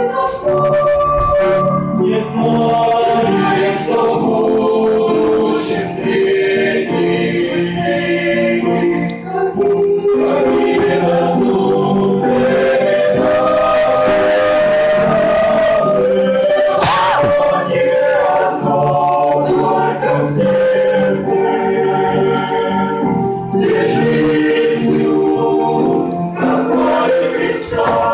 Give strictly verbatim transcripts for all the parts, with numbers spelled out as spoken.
Не знаю, что буду счастливей, как не дождут времена. Не одно только в сердце, где жизнью прославить Христа.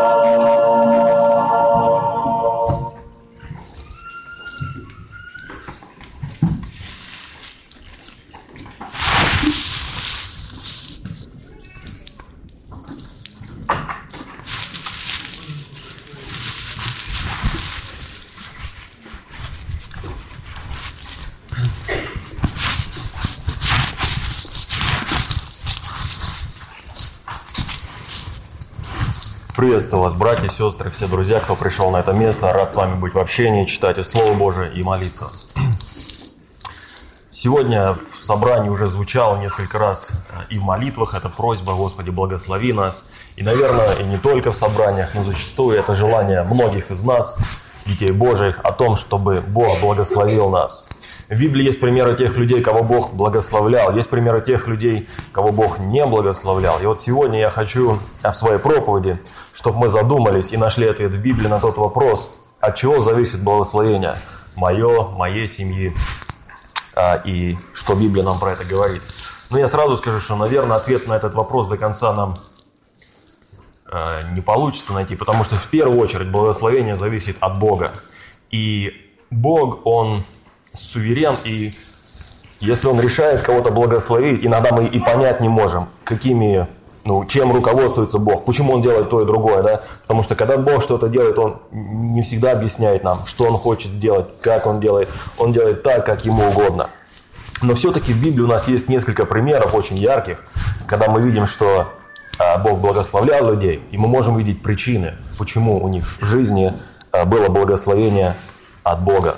Приветствую вас, братья, сестры, все друзья, кто пришел на это место. Рад с вами быть в общении, читать и Слово Божие и молиться. Сегодня в собрании уже звучало несколько раз и в молитвах эта просьба: Господи, благослови нас. И, наверное, и не только в собраниях, но зачастую это желание многих из нас, детей Божьих, о том, чтобы Бог благословил нас. В Библии есть примеры тех людей, кого Бог благословлял. Есть примеры тех людей, кого Бог не благословлял. И вот сегодня я хочу в своей проповеди, чтобы мы задумались и нашли ответ в Библии на тот вопрос, от чего зависит благословение мое, моей семьи, и что Библия нам про это говорит. Но я сразу скажу, что, наверное, ответ на этот вопрос до конца нам не получится найти, потому что в первую очередь благословение зависит от Бога. И Бог, Он суверен, и если Он решает кого-то благословить, иногда мы и понять не можем, какими, ну, чем руководствуется Бог, почему Он делает то и другое, да? Потому что когда Бог что-то делает, Он не всегда объясняет нам, что Он хочет сделать, как Он делает. Он делает так, как Ему угодно. Но все-таки в Библии у нас есть несколько примеров очень ярких, когда мы видим, что а, Бог благословлял людей, и мы можем видеть причины, почему у них в жизни а, было благословение от Бога.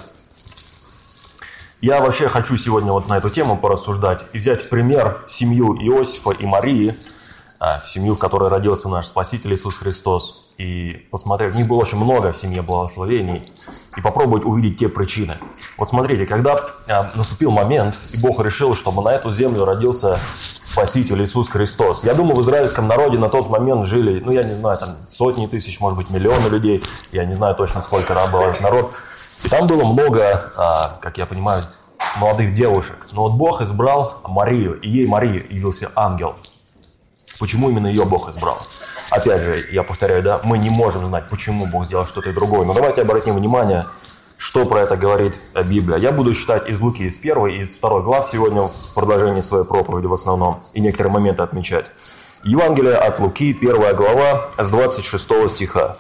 Я вообще хочу сегодня вот на эту тему порассуждать и взять в пример семью Иосифа и Марии, семью, в которой родился наш Спаситель Иисус Христос, и посмотреть, у них было очень много в семье благословений, и попробовать увидеть те причины. Вот смотрите, когда наступил момент, и Бог решил, чтобы на эту землю родился Спаситель Иисус Христос. Я думаю, в израильском народе на тот момент жили, ну я не знаю, там сотни тысяч, может быть, миллионы людей, я не знаю точно, сколько был этот народ. И там было много, как я понимаю, молодых девушек. Но вот Бог избрал Марию, и ей, Марии, явился ангел. Почему именно ее Бог избрал? Опять же, я повторяю, да, мы не можем знать, почему Бог сделал что-то другое. Но давайте обратим внимание, что про это говорит Библия. Я буду читать из Луки, из первой и из второй глав сегодня в продолжении своей проповеди в основном, и некоторые моменты отмечать. Евангелие от Луки, первая глава, с двадцать шестого стиха.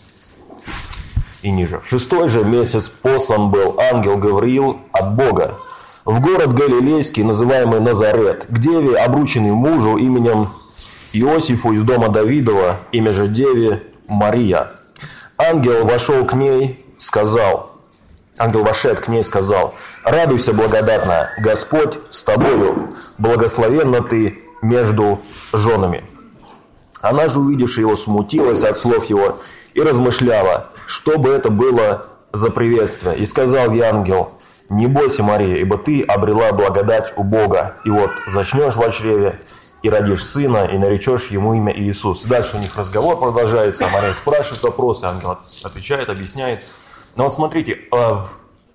И ниже. В шестой же месяц послан был ангел Гавриил от Бога в город Галилейский, называемый Назарет, к деве, обрученной мужу именем Иосифу из дома Давидова, имя же деве Мария. Ангел вошел к ней, сказал, ангел вошед к ней, сказал: «Радуйся, благодатная, Господь с тобою, благословенна ты между женами». Она же, увидевши его, смутилась от слов его и размышляла, что бы это было за приветствие. И сказал ей ангел: «Не бойся, Мария, ибо ты обрела благодать у Бога, и вот зачнешь в чреве, и родишь сына, и наречешь ему имя Иисус». Дальше у них разговор продолжается, Мария спрашивает вопросы, ангел отвечает, объясняет. Но вот смотрите, в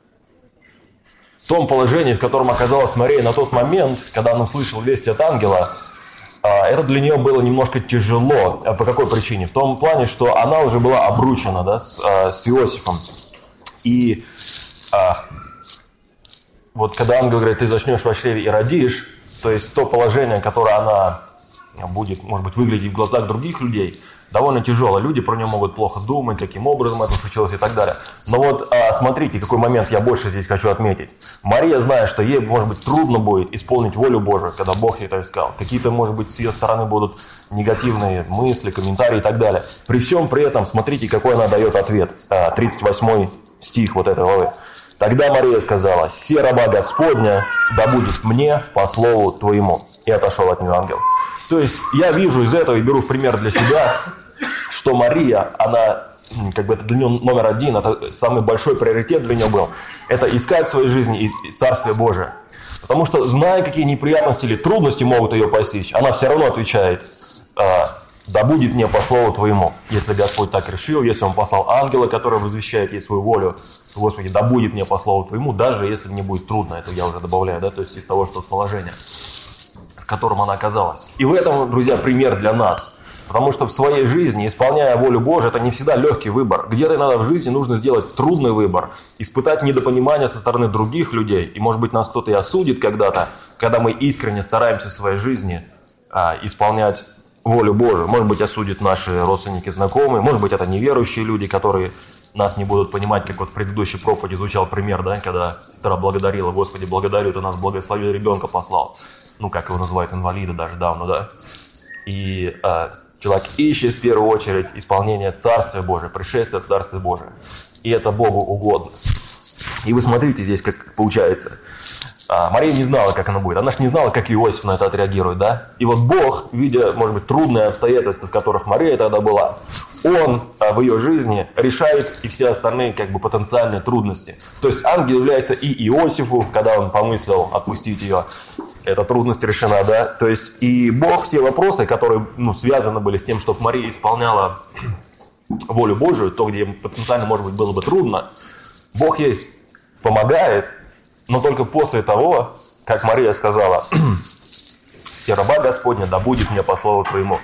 том положении, в котором оказалась Мария на тот момент, когда она услышала весть от ангела, это для нее было немножко тяжело. По какой причине? В том плане, что она уже была обручена, да, с, с Иосифом. И а, вот когда ангел говорит: «Ты зачнешь во чреве и родишь», то есть то положение, которое она будет, может быть, выглядеть в глазах других людей, довольно тяжело. Люди про нее могут плохо думать, каким образом это случилось и так далее. Но вот а, смотрите, какой момент я больше здесь хочу отметить. Мария, зная, что ей, может быть, трудно будет исполнить волю Божию, когда Бог ей это искал. Какие-то, может быть, с ее стороны будут негативные мысли, комментарии и так далее. При всем при этом, смотрите, какой она дает ответ. тридцать восьмой стих вот этой главы. «Тогда Мария сказала: «Се раба Господня, да будет мне по слову твоему». И отошел от нее ангел. То есть я вижу из этого и беру в пример для себя, что Мария, она как бы это для него номер один, это самый большой приоритет для него был. Это искать в своей жизни Царствие Божие. Потому что, зная, какие неприятности или трудности могут ее постичь, она все равно отвечает: «Да будет мне по слову Твоему». Если Господь так решил, если Он послал ангела, который возвещает ей свою волю, то, Господи, да будет мне по слову Твоему, даже если мне будет трудно. Это я уже добавляю, да, то есть из того, что положение, в котором она оказалась. И в этом, друзья, пример для нас. Потому что в своей жизни, исполняя волю Божию, это не всегда легкий выбор. Где-то иногда в жизни нужно сделать трудный выбор, испытать недопонимание со стороны других людей. И, может быть, нас кто-то и осудит когда-то, когда мы искренне стараемся в своей жизни а, исполнять волю Божию. Может быть, осудят наши родственники, знакомые. Может быть, это неверующие люди, которые нас не будут понимать, как вот в предыдущей проповеди звучал пример, да, когда сестра благодарила: «Господи, благодарю, Ты нас благословил, ребенка послал». Ну, как его называют, инвалида даже давно, да. И а, человек ищет в первую очередь исполнение Царствия Божия, пришествие в Царствие Божие. И это Богу угодно. И вы смотрите здесь, как получается. А, Мария не знала, как она будет. Она же не знала, как Иосиф на это отреагирует, да? И вот Бог, видя, может быть, трудные обстоятельства, в которых Мария тогда была, Он а, в ее жизни решает и все остальные как бы потенциальные трудности. То есть ангел является и Иосифу, когда он помыслил отпустить ее. Эта трудность решена, да? То есть и Бог все вопросы, которые, ну, связаны были с тем, чтобы Мария исполняла волю Божию, то, где потенциально, может быть, было бы трудно, Бог ей помогает, но только после того, как Мария сказала: «Все раба Господня, да будет мне по слову Твоему».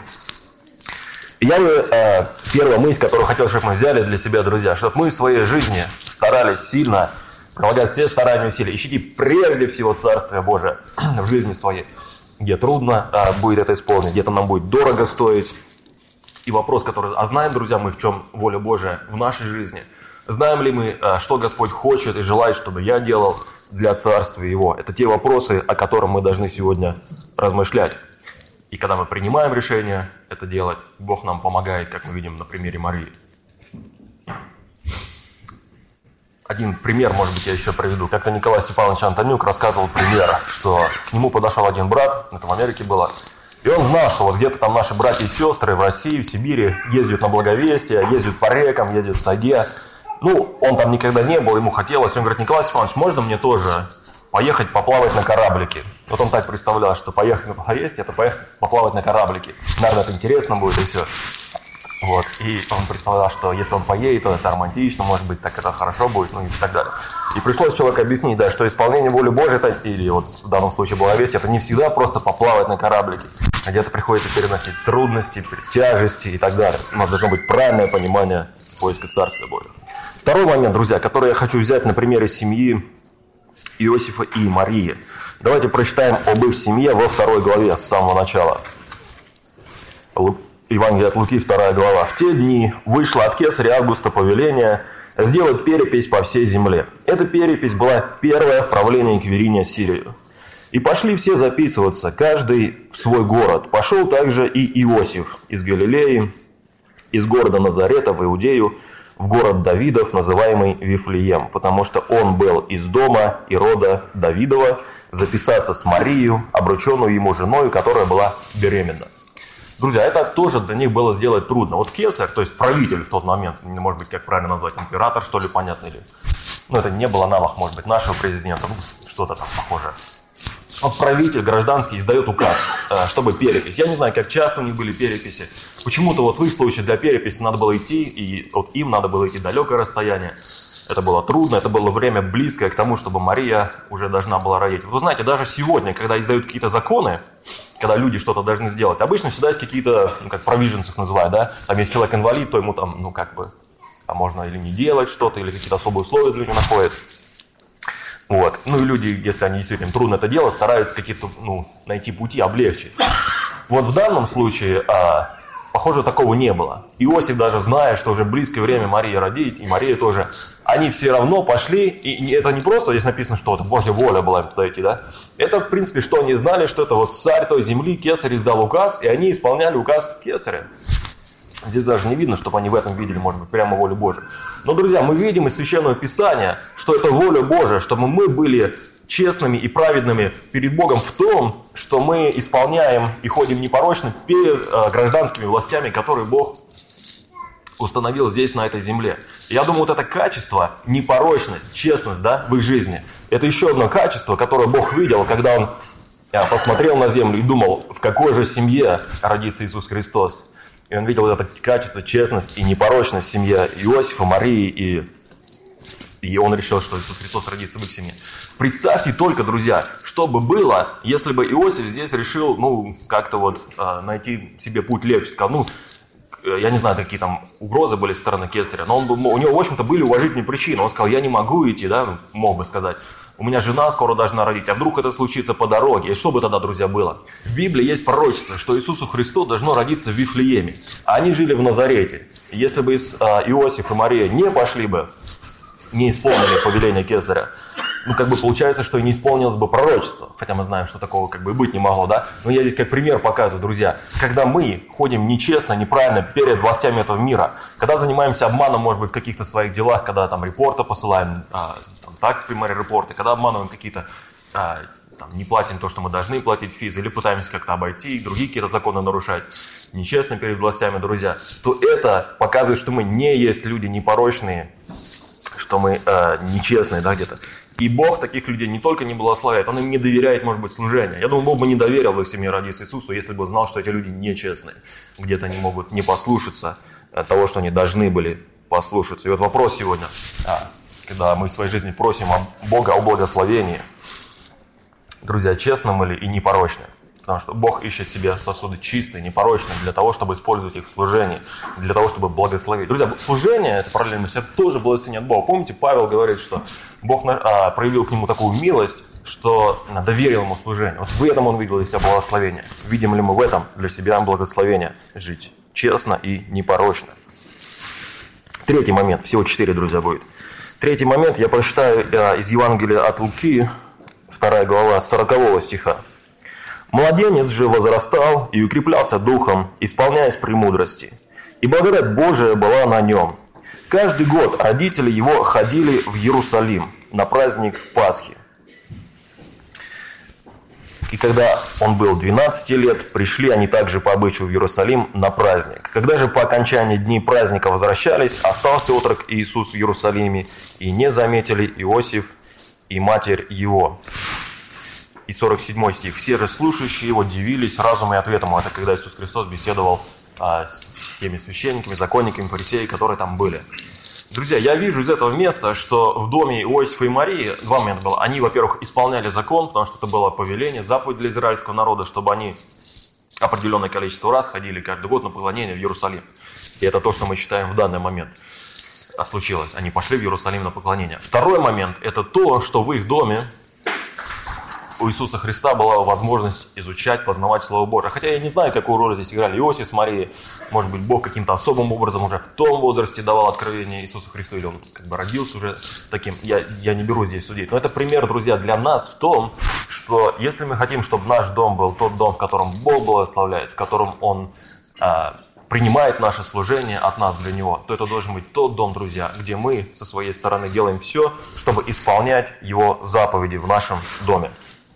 И я бы, э, первая мысль, которую хотел, чтобы мы взяли для себя, друзья, чтобы мы в своей жизни старались сильно прилагать все старания и усилия. Ищите прежде всего Царствие Божие в жизни своей, где трудно а, будет это исполнить, где-то нам будет дорого стоить. И вопрос, который... А знаем, друзья, мы, в чем воля Божия в нашей жизни? Знаем ли мы, а, что Господь хочет и желает, чтобы я делал для Царствия Его? Это те вопросы, о которых мы должны сегодня размышлять. И когда мы принимаем решение это делать, Бог нам помогает, как мы видим на примере Марии. Один пример, может быть, я еще приведу. Как-то Николай Степанович Антонюк рассказывал пример, что к нему подошел один брат, это в Америке было, и он знал, что вот где-то там наши братья и сестры в России, в Сибири ездят на благовестие, ездят по рекам, ездят в тайге. Ну, он там никогда не был, ему хотелось. Он говорит: «Николай Степанович, можно мне тоже поехать поплавать на кораблике?» Вот он так представлял, что поехать на благовестие – это поехать поплавать на кораблике. Наверное, это интересно будет и все. Вот. И он представлял, что если он поедет, то это романтично, может быть, так это хорошо будет, ну и так далее. И пришлось человеку объяснить, да, что исполнение воли Божьей, это, или вот в данном случае благовестие, это не всегда просто поплавать на кораблике. Где-то приходится переносить трудности, тяжести и так далее. У нас должно быть правильное понимание поиска Царствия Божьего. Второй момент, друзья, который я хочу взять на примере семьи Иосифа и Марии. Давайте прочитаем об их семье во второй главе с самого начала. Евангелие от Луки, вторая глава. «В те дни вышло от кесаря Августа повеление сделать перепись по всей земле. Эта перепись была первая в правлении Квириния Сирию. И пошли все записываться, каждый в свой город. Пошел также и Иосиф из Галилеи, из города Назарета в Иудею, в город Давидов, называемый Вифлеем, потому что он был из дома и рода Давидова, записаться с Марией, обрученную ему женой, которая была беременна». Друзья, это тоже для них было сделать трудно. Вот кесарь, то есть правитель в тот момент, может быть, как правильно назвать, император, что ли, понятно, или... Ну, это не был аналог, может быть, нашего президента, ну, что-то там похожее. Вот правитель гражданский издает указ, чтобы перепись. Я не знаю, как часто у них были переписи. Почему-то вот в их случае для переписи надо было идти, и вот им надо было идти далекое расстояние. Это было трудно, это было время близкое к тому, чтобы Мария уже должна была родить. Вы знаете, даже сегодня, когда издают какие-то законы, когда люди что-то должны сделать, обычно всегда есть какие-то, ну, как провиженцев называют, да, там есть человек инвалид, то ему там, ну, как бы, а можно или не делать что-то, или какие-то особые условия для него находят. Вот. Ну и люди, если они действительно трудно это делать, стараются какие-то, ну, найти пути, облегчить. Вот в данном случае, а, похоже, такого не было. Иосиф, даже зная, что уже близкое время Марии родить, и Мария тоже, они все равно пошли, и это не просто, здесь написано, что это Божья воля была им туда идти, да? Это, в принципе, что они знали, что это вот царь той земли, кесарь издал указ, и они исполняли указ кесаря. Здесь даже не видно, чтобы они в этом видели, может быть, прямо волю Божию. Но, друзья, мы видим из Священного Писания, что это воля Божия, чтобы мы были честными и праведными перед Богом в том, что мы исполняем и ходим непорочно перед э, гражданскими властями, которые Бог установил здесь, на этой земле. Я думаю, вот это качество, непорочность, честность, да, в их жизни, это еще одно качество, которое Бог видел, когда Он посмотрел на землю и думал, в какой же семье родится Иисус Христос. И Он видел вот это качество, честность и непорочность в семье Иосифа, Марии, и, и Он решил, что Иисус Христос родится в их семье. Представьте только, друзья, что бы было, если бы Иосиф здесь решил, ну, как-то вот найти себе путь легче, сказал, ну, я не знаю, какие там угрозы были со стороны Кесаря, но он, у него, в общем-то, были уважительные причины. Он сказал, я не могу идти, да, мог бы сказать. У меня жена скоро должна родить, а вдруг это случится по дороге? И что бы тогда, друзья, было? В Библии есть пророчество, что Иисусу Христу должно родиться в Вифлееме. А они жили в Назарете. И если бы Иосиф и Мария не пошли бы, не исполнили повеление Кесаря, ну, как бы получается, что и не исполнилось бы пророчество. Хотя мы знаем, что такого как бы и быть не могло, да? Но я здесь как пример показываю, друзья. Когда мы ходим нечестно, неправильно перед властями этого мира, когда занимаемся обманом, может быть, в каких-то своих делах, когда там репорты посылаем, а, там, tax primary репорты, когда обманываем какие-то, а, там, не платим то, что мы должны платить физ, или пытаемся как-то обойти, другие какие-то законы нарушать, нечестно перед властями, друзья, то это показывает, что мы не есть люди непорочные, что мы э, нечестные, да, где-то. И Бог таких людей не только не благословляет, Он им не доверяет, может быть, служение. Я думаю, Бог бы не доверил в их семье родиться Иисусу, если бы знал, что эти люди нечестные. Где-то они могут не послушаться того, что они должны были послушаться. И вот вопрос сегодня, когда мы в своей жизни просим Бога о благословении, друзья, честны мы ли и непорочны? Потому что Бог ищет себе сосуды чистые, непорочные, для того, чтобы использовать их в служении, для того, чтобы благословить. Друзья, служение, это параллельность, это тоже благословение от Бога. Помните, Павел говорит, что Бог а, проявил к нему такую милость, что доверил ему служение. Вот в этом он видел для себя благословение. Видим ли мы в этом для себя благословение? Жить честно и непорочно. Третий момент, всего четыре, друзья, будет. Третий момент я прочитаю а, из Евангелия от Луки, вторая глава, с сорокового стиха. «Младенец же возрастал и укреплялся духом, исполняясь премудрости, и благодать Божия была на нем. Каждый год родители его ходили в Иерусалим на праздник Пасхи. И когда он был двенадцати лет, пришли они также по обычаю в Иерусалим на праздник. Когда же по окончании дней праздника возвращались, остался отрок Иисус в Иерусалиме, и не заметили Иосиф и матерь его». И сорок седьмой стих. «Все же слушающие его дивились разуму и ответом». Это когда Иисус Христос беседовал а, с теми священниками, законниками, фарисеями, которые там были. Друзья, я вижу из этого места, что в доме Иосифа и Марии два момента было. Они, во-первых, исполняли закон, потому что это было повеление, заповедь для израильского народа, чтобы они определенное количество раз ходили каждый год на поклонение в Иерусалим. И это то, что мы читаем в данный момент. А случилось. Они пошли в Иерусалим на поклонение. Второй момент – это то, что в их доме у Иисуса Христа была возможность изучать, познавать Слово Божие. Хотя я не знаю, какую роль здесь играли Иосиф с Марией. Может быть, Бог каким-то особым образом уже в том возрасте давал откровение Иисусу Христу, или он как бы родился уже таким. Я, я не беру здесь судить. Но это пример, друзья, для нас в том, что если мы хотим, чтобы наш дом был тот дом, в котором Бог благословляет, в котором Он а, принимает наше служение от нас для Него, то это должен быть тот дом, друзья, где мы со своей стороны делаем все, чтобы исполнять Его заповеди в нашем доме.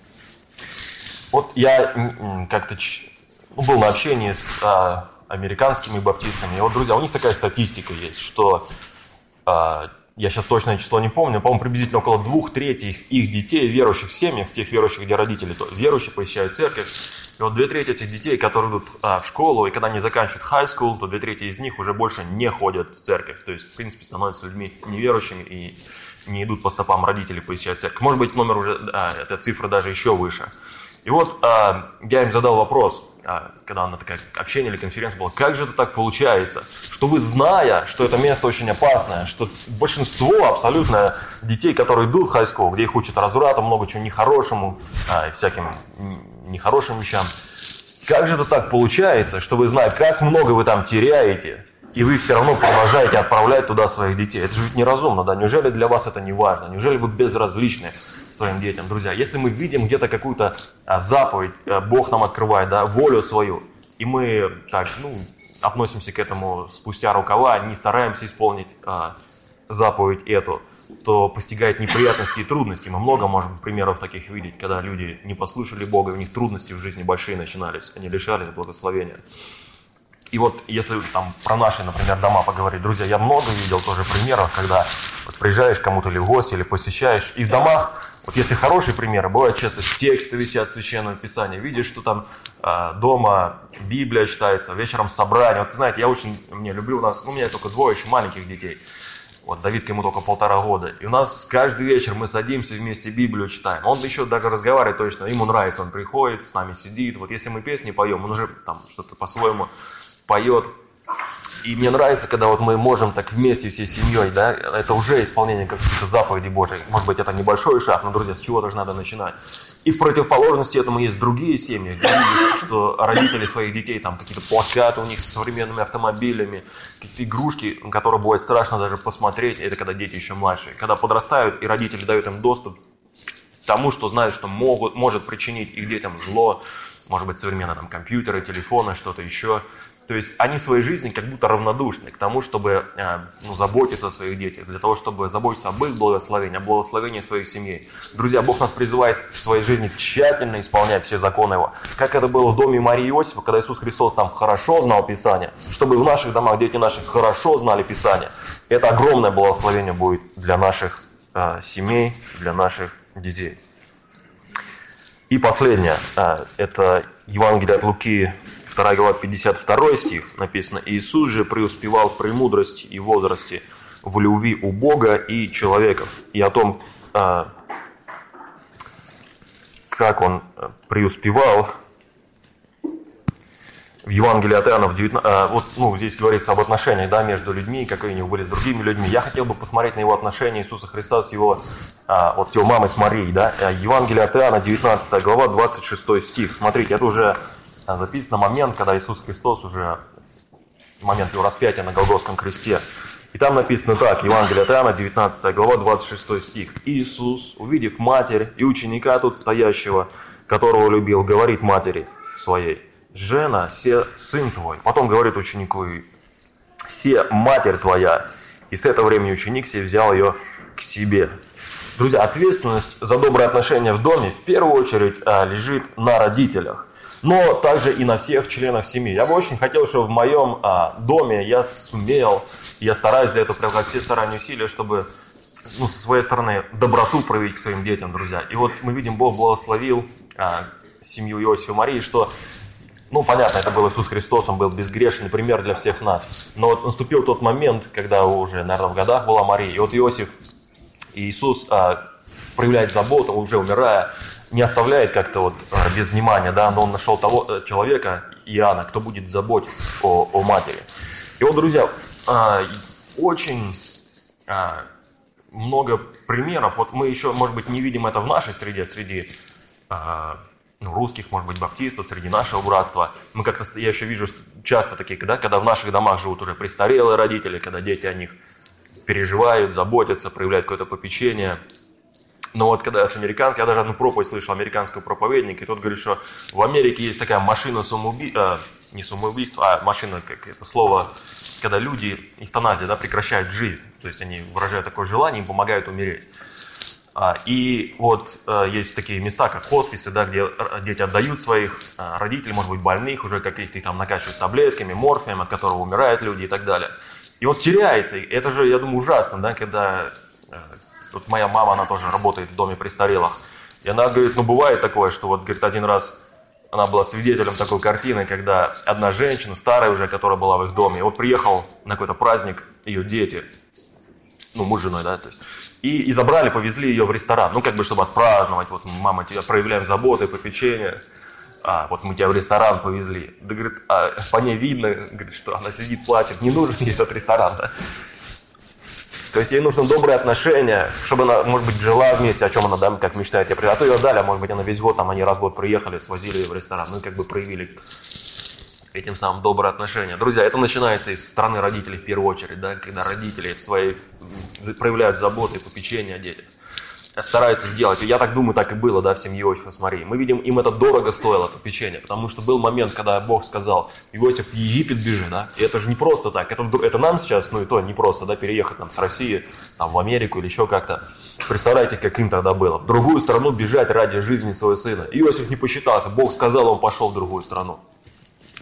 Вот я как-то ну, был на общении с а, американскими баптистами, и вот, друзья, у них такая статистика есть, что, а, я сейчас точное число не помню, по-моему, приблизительно около двух третьих их детей в верующих семьях, в тех верующих, где родители то, верующие, посещают церковь, и вот две трети этих детей, которые идут а, в школу, и когда они заканчивают high school, то две трети из них уже больше не ходят в церковь, то есть, в принципе, становятся людьми неверующими и не идут по стопам родителей, посещают церковь. Может быть, номер уже, а, эта цифра даже еще выше. И вот а, я им задал вопрос, а, когда на такое общение или конференция была, как же это так получается, что вы, зная, что это место очень опасное, что большинство абсолютно детей, которые идут в high school, где их учат разврату, много чего нехорошему, а, и всяким нехорошим вещам, как же это так получается, что вы, зная, как много вы там теряете, и вы все равно продолжаете отправлять туда своих детей. Это же ведь неразумно, да? Неужели для вас это не важно? Неужели вы безразличны своим детям? Друзья, если мы видим где-то какую-то а, заповедь, а, Бог нам открывает, да, волю свою, и мы так, ну, относимся к этому спустя рукава, не стараемся исполнить а, заповедь эту, то постигает неприятности и трудности. Мы много можем примеров таких видеть, когда люди не послушали Бога, у них трудности в жизни большие начинались, они лишались благословения. И вот если там про наши, например, дома поговорить, друзья, я много видел тоже примеров, когда вот приезжаешь кому-то или в гости, или посещаешь, и в домах, вот если хорошие примеры, бывает часто тексты висят Священного Писания, видишь, что там э, дома Библия читается, вечером собрание. Вот знаете, я очень, мне люблю у нас, ну, у меня только двое еще маленьких детей. Вот Давидка ему только полтора года. И у нас каждый вечер мы садимся вместе Библию читаем. Он еще даже разговаривает точно, ему нравится, он приходит, с нами сидит. Вот если мы песни поем, он уже там что-то по-своему поет. И мне нравится, когда вот мы можем так вместе всей семьей, да, это уже исполнение каких-то заповедей Божьих. Может быть, это небольшой шаг, но, друзья, с чего-то же надо начинать. И в противоположности этому есть другие семьи, где видишь, что родители своих детей, там какие-то плакаты у них с современными автомобилями, какие-то игрушки, на которые бывает страшно даже посмотреть, это когда дети еще младшие. Когда подрастают, и родители дают им доступ к тому, что знают, что могут, может причинить их детям зло, может быть, современные там компьютеры, телефоны, что-то еще. То есть они в своей жизни как будто равнодушны к тому, чтобы э, ну, заботиться о своих детях, для того, чтобы заботиться об их благословении, о благословении своих семей. Друзья, Бог нас призывает в своей жизни тщательно исполнять все законы Его. Как это было в доме Марии и Иосифа, когда Иисус Христос там хорошо знал Писание, чтобы в наших домах дети наши хорошо знали Писание. Это огромное благословение будет для наших э, семей, для наших детей. И последнее, э, это Евангелие от Луки, вторая глава, пятьдесят второй стих, написано: «Иисус же преуспевал в премудрости и возрасте, в любви у Бога и человеков». И о том, как он преуспевал, в Евангелии от Иоанна, в девятнадцатом, вот, ну, здесь говорится об отношениях, да, между людьми, какие у них были с другими людьми. Я хотел бы посмотреть на его отношения Иисуса Христа с его, вот, с его мамой, с Марией. Да? Евангелие от Иоанна, девятнадцатая глава, двадцать шестой стих. Смотрите, это уже записано момент, когда Иисус Христос уже, момент его распятия на Голгофском кресте. И там написано так, Евангелие от Иоанна, девятнадцатая глава, двадцать шестой стих. «Иисус, увидев матерь и ученика тут стоящего, которого любил, говорит матери своей: жена, се сын твой». Потом говорит ученику: «Се матерь твоя». И с этого времени ученик сей взял ее к себе. Друзья, ответственность за добрые отношения в доме в первую очередь лежит на родителях, но также и на всех членах семьи. Я бы очень хотел, чтобы в моем а, доме я сумел, я стараюсь для этого прилагать все старания и усилия, чтобы, ну, со своей стороны доброту проявить к своим детям, друзья. И вот мы видим, Бог благословил а, семью Иосифа и Марии, что, ну, понятно, это был Иисус Христос, Он был безгрешный пример для всех нас. Но вот наступил тот момент, когда уже, наверное, в годах была Мария, и вот Иосиф и Иисус а, проявляет заботу, уже умирая, не оставляет как-то вот без внимания, да, но он нашел того человека, Иоанна, кто будет заботиться о, о матери. И вот, друзья, очень много примеров. Вот мы еще, может быть, не видим это в нашей среде, среди ну, русских, может быть, баптистов, среди нашего братства. Мы как-то, я еще вижу часто такие, да, когда в наших домах живут уже престарелые родители, когда дети о них переживают, заботятся, проявляют какое-то попечение. Но вот когда я с американцем, я даже одну проповедь слышал американского проповедника, и тот говорит, что в Америке есть такая машина самоубийства, э, не самоубийства, а машина, как это слово, когда люди, эвтаназия, да, прекращают жизнь. То есть они выражают такое желание, им помогают умереть. А, и вот э, есть такие места, как хосписы, да, где дети отдают своих э, родителей, может быть, больных, уже каких-то там накачивают таблетками, морфием, от которого умирают люди и так далее. И вот теряется. И это же, я думаю, ужасно, да, когда... Э, Вот моя мама, она тоже работает в доме престарелых. И она говорит, ну бывает такое, что вот, говорит, один раз она была свидетелем такой картины, когда одна женщина, старая уже, которая была в их доме, и вот приехал на какой-то праздник ее дети, ну муж с женой, да, то есть, и, и забрали, повезли ее в ресторан, ну как бы, чтобы отпраздновать, вот мама, тебя проявляем заботу и попечение, а вот мы тебя в ресторан повезли. Да, говорит, а по ней видно, говорит, что она сидит, плачет, не нужен ей этот ресторан, да. То есть ей нужно добрые отношения, чтобы она, может быть, жила вместе, о чем она, да, как мечтает. А то ее дали, а может быть, она весь год, там, они раз в год приехали, свозили ее в ресторан, ну и как бы проявили этим самым добрые отношения. Друзья, это начинается из стороны родителей в первую очередь, да, когда родители в своей, проявляют заботу и попечение о детях, стараются сделать. И я так думаю, так и было, да, в семье Иосифа с Марией. Мы видим, им это дорого стоило, попечение, потому что был момент, когда Бог сказал: Иосиф, в Египет бежи, да, и это же не просто так, это, это нам сейчас, ну и то не просто, да, переехать там с России там, в Америку или еще как-то. Представляете, как им тогда было. В другую страну бежать ради жизни своего сына. Иосиф не посчитался, Бог сказал, он пошел в другую страну.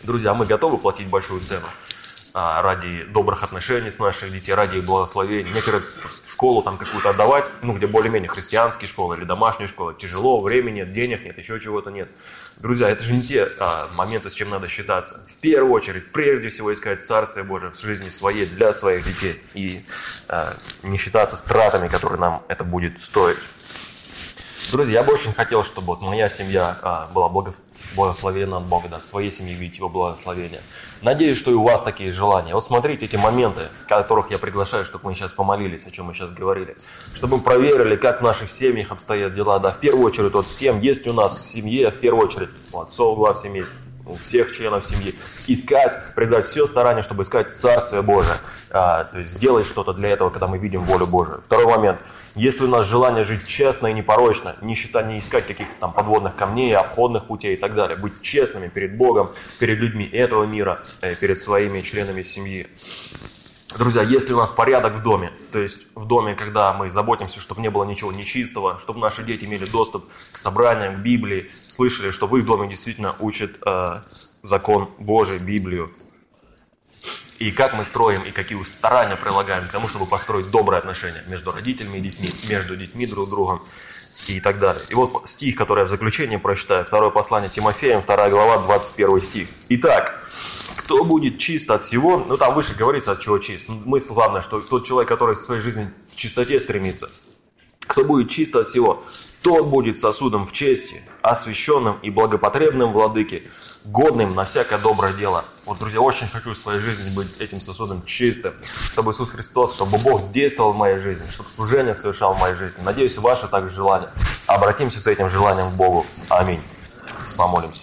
Друзья, мы готовы платить большую цену а, ради добрых отношений с нашими детьми, ради их благословения. Некоторые школу там какую-то отдавать, ну, где более-менее христианские школы или домашние школы, тяжело, времени нет, денег нет, еще чего-то нет. Друзья, это же не те а, моменты, с чем надо считаться. В первую очередь, прежде всего, искать Царствие Божие в жизни своей, для своих детей. И а, не считаться с тратами, которые нам это будет стоить. Друзья, я бы очень хотел, чтобы вот моя семья а, была благос... благословена от Бога, да, в своей семье видеть Его благословение. Надеюсь, что и у вас такие желания. Вот смотрите эти моменты, которых я приглашаю, чтобы мы сейчас помолились, о чем мы сейчас говорили. Чтобы мы проверили, как в наших семьях обстоят дела. Да, в первую очередь, вот с кем есть у нас в семье, в первую очередь, у отцов, глав семейств, у всех членов семьи. Искать, придать все старания, чтобы искать Царствие Божие. А, то есть делать что-то для этого, когда мы видим волю Божию. Второй момент. Если у нас желание жить честно и непорочно, не считать, не искать каких-то там подводных камней, обходных путей и так далее, быть честными перед Богом, перед людьми этого мира, перед своими членами семьи. Друзья, если у нас порядок в доме, то есть в доме, когда мы заботимся, чтобы не было ничего нечистого, чтобы наши дети имели доступ к собраниям, к Библии, слышали, что в их доме действительно учат э, закон Божий, Библию, и как мы строим, и какие старания прилагаем к тому, чтобы построить добрые отношения между родителями и детьми, между детьми друг с другом и так далее. И вот стих, который я в заключение прочитаю, второе послание Тимофеям, вторая глава, двадцать первый стих. Итак, кто будет чист от всего, ну там выше говорится, от чего чист. Мысль главная, что тот человек, который в своей жизни в чистоте стремится, кто будет чист от всего, тот будет сосудом в чести, освященным и благопотребным владыке, годным на всякое доброе дело. Вот, друзья, очень хочу в своей жизни быть этим сосудом чистым, чтобы Иисус Христос, чтобы Бог действовал в моей жизни, чтобы служение совершал в моей жизни. Надеюсь, ваше также желание. Обратимся с этим желанием к Богу. Аминь. Помолимся.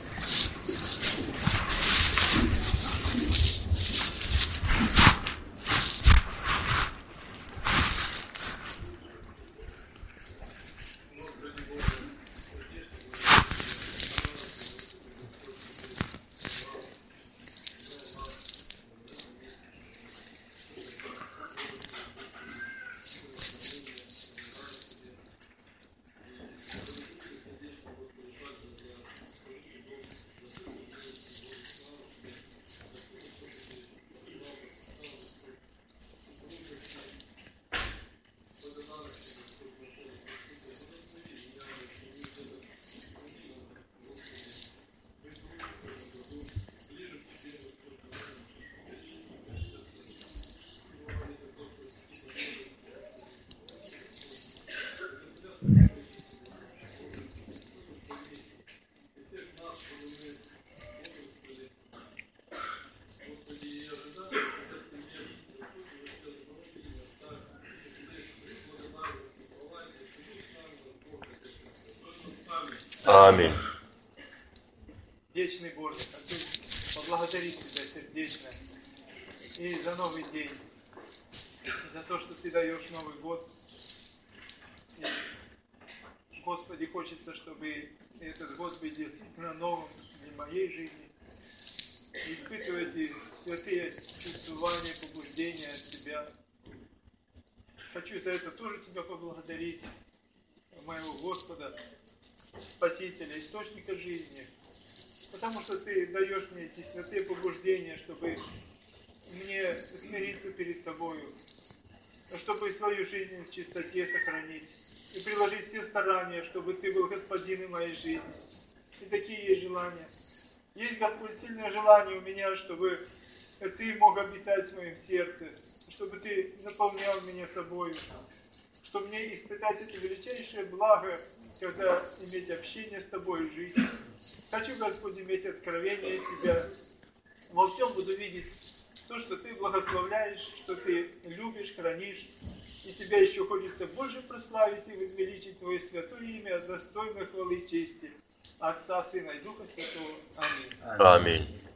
Аминь. Вечный Боже, хочу поблагодарить Тебя сердечно и за новый день, и за то, что Ты даешь Новый год. И, Господи, хочется, чтобы этот год был действительно новым для моей жизни. Испытывая эти святые чувствования, побуждения от Тебя. Хочу за это тоже Тебя поблагодарить, моего Господа, Спасителя, источника жизни, потому что Ты даешь мне эти святые побуждения, чтобы мне смириться перед Тобою, чтобы свою жизнь в чистоте сохранить и приложить все старания, чтобы Ты был Господином моей жизни. И такие есть желания. Есть, Господь, сильное желание у меня, чтобы Ты мог обитать в моем сердце, чтобы Ты наполнял меня собою, чтобы мне испытать это величайшее благо, когда иметь общение с Тобой и жить. Хочу, Господь, иметь откровение Тебя. Во всем буду видеть то, что Ты благословляешь, что Ты любишь, хранишь. И Тебя еще хочется больше прославить и возвеличить Твое святое имя, достойно хвалы и чести. Отца, Сына и Духа Святого. Аминь. Аминь.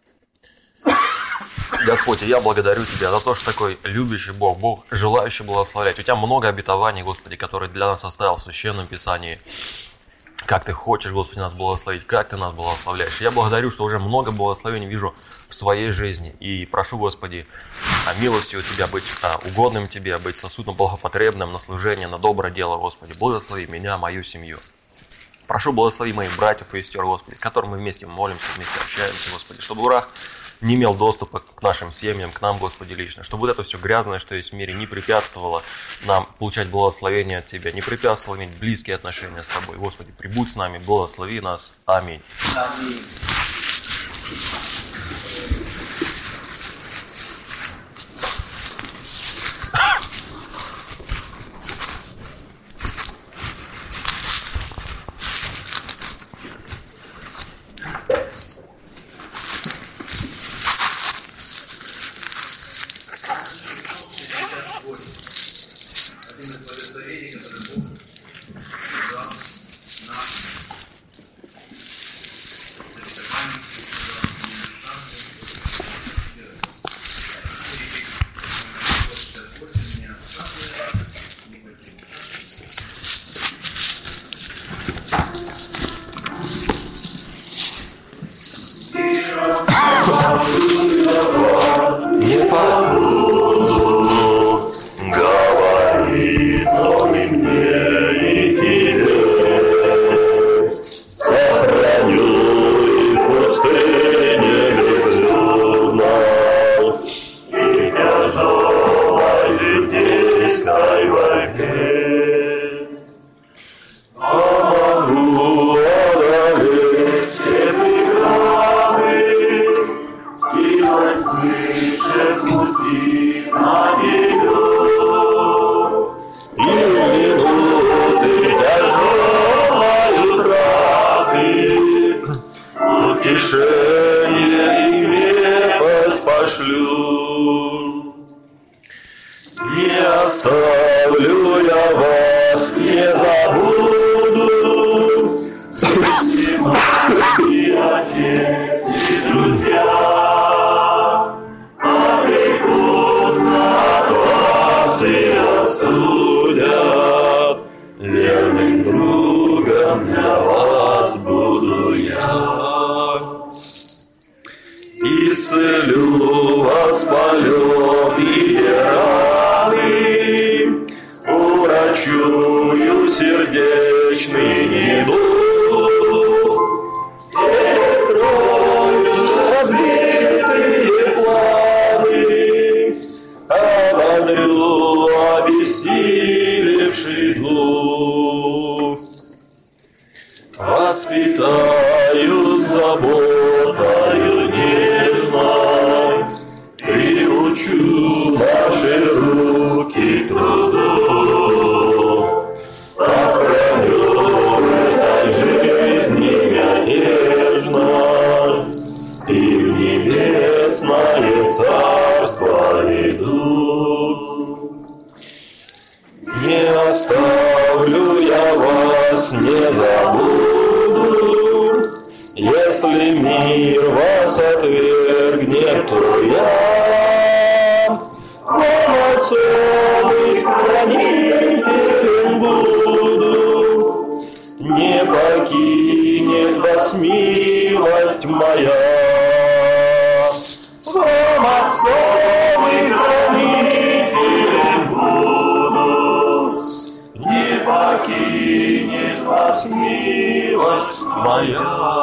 Господь, я благодарю Тебя за то, что такой любящий Бог, Бог, желающий благословлять. У Тебя много обетований, Господи, которые для нас оставил в Священном Писании. Как Ты хочешь, Господи, нас благословить, как Ты нас благословляешь. Я благодарю, что уже много благословений вижу в своей жизни. И прошу, Господи, милостью у Тебя быть угодным Тебе, быть сосудом благопотребным на служение, на доброе дело, Господи. Благослови меня, мою семью. Прошу, благослови моих братьев и сестер, Господи, с которыми мы вместе молимся, вместе общаемся, Господи, чтобы враг не имел доступа к нашим семьям, к нам, Господи, лично, чтобы вот это все грязное, что есть в мире, не препятствовало нам получать благословение от Тебя, не препятствовало иметь близкие отношения с Тобой. Господи, прибудь с нами, благослови нас. Аминь. Аминь. Исцелю воспаленные раны, урачую сердечный недуг, перестрою разбитые планы, ободрю обессилевший дух, воспитаю заботою нежной, приучу ваши руки к труду, сохраню в этой жизни мятежной и в небесное царство веду. Не оставлю я вас, не забуду. Если мир вас отвергнет, то я вам отцом и хранителем буду. Не покинет вас милость моя. Вам отцом и хранителем буду. Не покинет вас милость моя.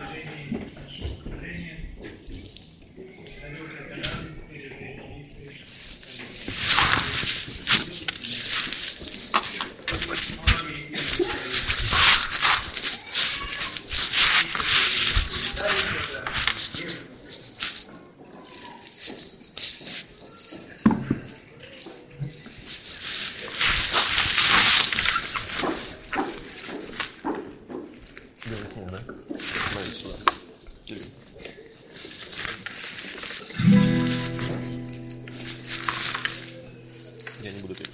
продолжении нашего служения. Далекая радость перед этой миссией. Я не буду петь.